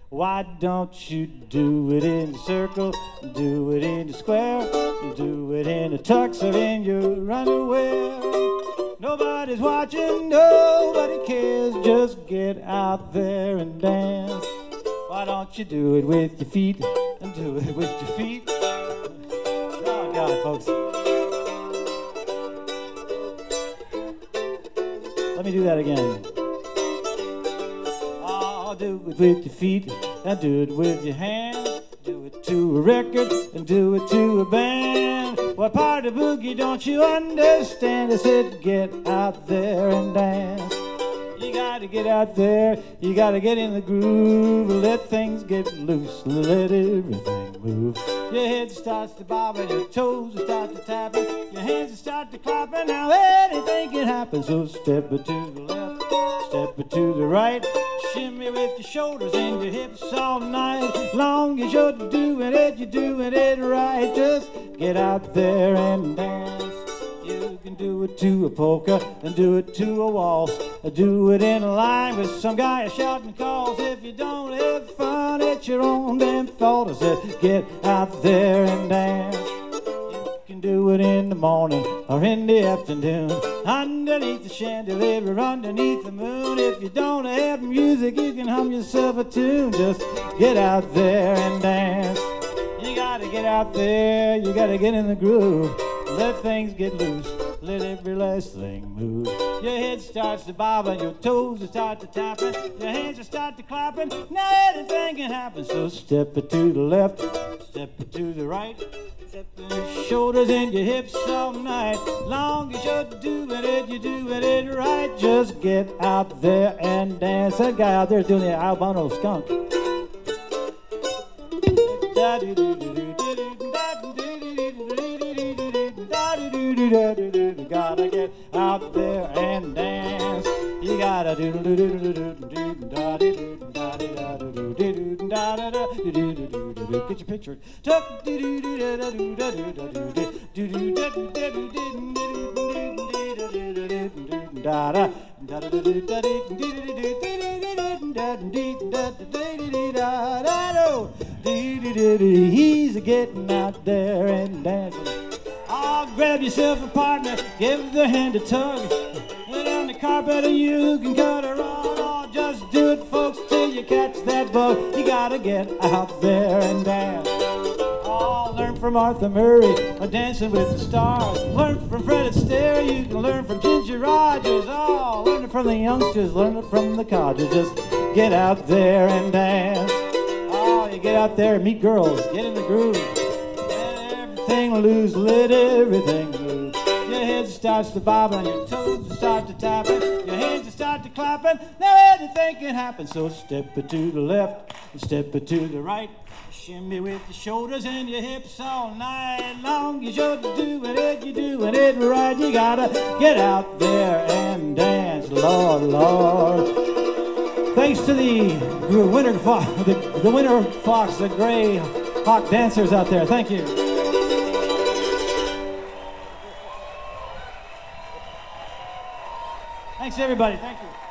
Why don't you do it in a circle, do it in a square, do it in a tux or in your underwear? Nobody's watching, nobody cares, just get out there and dance. Why don't you do it with your feet and do it with your feet? Oh God, folks. Let me do that again. Oh, do it with your feet and do it with your hands. Do it to a record and do it to a band. What part of boogie don't you understand? I said get out there and dance. You gotta get out there, you gotta get in the groove. Let things get loose, let everything move. Your head starts to bob and your toes start to tapping. Your hands start to clapping, now anything can happen. So step it to the left, step it to the right. Shimmy with your shoulders and your hips all night. Long as you're doing it right. Just get out there and dance. You can do it to a polka and do it to a waltz. Do it in a line with some guy shouting calls. If you don't have fun, it's your own damn fault. I said get out there and dance. You can do it in the morning or in the afternoon, underneath the chandelier or underneath the moon. If you don't have music, you can hum yourself a tune. Just get out there and dance. You gotta get out there, you gotta get in the groove. Let things get loose, let every last thing move. Your head starts to bob and your toes start to tapping. Your hands start to clapping, now anything can happen. So step it to the left, step it to the right. Step your shoulders and your hips all night. Long as you're doing it right. Just get out there and dance. That guy out there doing the albino skunk. Gotta get out there and dance. You gotta do do do do do do da do do da do da do do do da da do do do do. Get your picture. Tuck do do do da da do da do da do do do da do da do do da da da da do da do do. He's getting out there and dancing. Oh, grab yourself a partner, give the hand a tug. Lay down the carpet and you can cut her on. Oh, just do it, folks, till you catch that bug. You gotta get out there and dance. Oh, learn from Arthur Murray, Dancing with the Stars. Learn from Fred Astaire, you can learn from Ginger Rogers. Oh, learn it from the youngsters, learn it from the codgers. Just get out there and dance. Oh, you get out there and meet girls, get in the groove. Loose, let everything move. Your head starts to bob and your toes start to tapping. Your hands start to clapping. Now anything can happen. So step it to the left and step it to the right. Shimmy with your shoulders and your hips all night. Long as you're doing it right. You gotta get out there and dance, Lord, Lord. Thanks to the winter fox, the gray hawk dancers out there. Thank you. Thanks, everybody. Thank you.